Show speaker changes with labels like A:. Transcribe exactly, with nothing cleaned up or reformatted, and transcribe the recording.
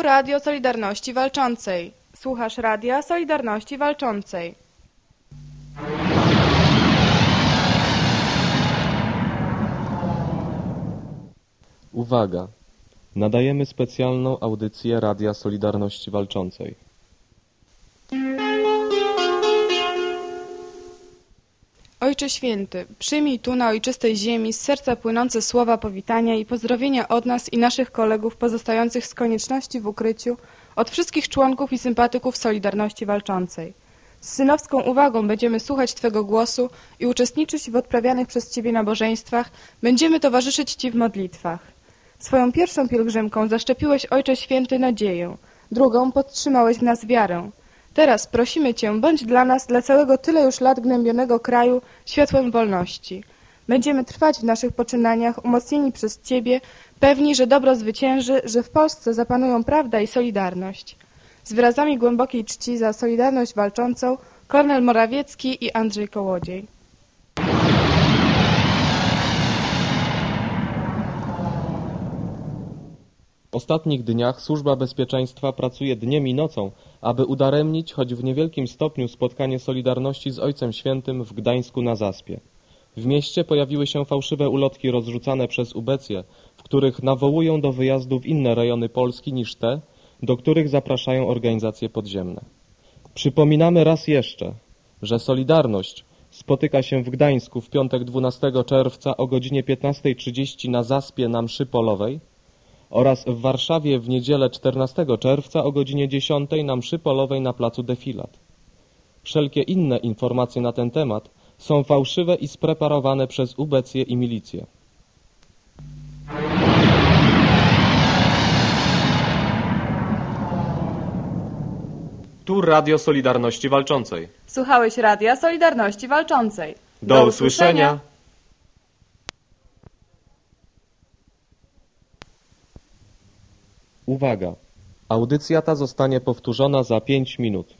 A: Radio Solidarności Walczącej. Słuchasz Radia Solidarności Walczącej.
B: Uwaga! Nadajemy specjalną audycję Radia Solidarności Walczącej.
A: Ojcze Święty, przyjmij tu na ojczystej ziemi z serca płynące słowa powitania i pozdrowienia od nas i naszych kolegów pozostających z konieczności w ukryciu, od wszystkich członków i sympatyków Solidarności Walczącej. Z synowską uwagą będziemy słuchać Twego głosu i uczestniczyć w odprawianych przez Ciebie nabożeństwach, będziemy towarzyszyć Ci w modlitwach. Swoją pierwszą pielgrzymką zaszczepiłeś, Ojcze Święty, nadzieję, drugą podtrzymałeś w nas wiarę. Teraz prosimy Cię, bądź dla nas, dla całego tyle już lat gnębionego kraju, światłem wolności. Będziemy trwać w naszych poczynaniach, umocnieni przez Ciebie, pewni, że dobro zwycięży, że w Polsce zapanują prawda i solidarność. Z wyrazami głębokiej czci za Solidarność Walczącą, Kornel Morawiecki i Andrzej Kołodziej.
B: W ostatnich dniach Służba Bezpieczeństwa pracuje dniem i nocą, aby udaremnić, choć w niewielkim stopniu, spotkanie Solidarności z Ojcem Świętym w Gdańsku na Zaspie. W mieście pojawiły się fałszywe ulotki rozrzucane przez ubecję, w których nawołują do wyjazdu w inne rejony Polski niż te, do których zapraszają organizacje podziemne. Przypominamy raz jeszcze, że Solidarność spotyka się w Gdańsku w piątek dwunastego czerwca o godzinie piętnastej trzydzieści na Zaspie na mszy polowej oraz w Warszawie w niedzielę czternastego czerwca o godzinie dziesiątej na mszy polowej na placu Defilat. Wszelkie inne informacje na ten temat są fałszywe i spreparowane przez ubecję i milicję. Tu Radio Solidarności Walczącej.
A: Słuchałeś Radia Solidarności Walczącej.
B: Do, Do usłyszenia! usłyszenia. Uwaga! Audycja ta zostanie powtórzona za pięć minut.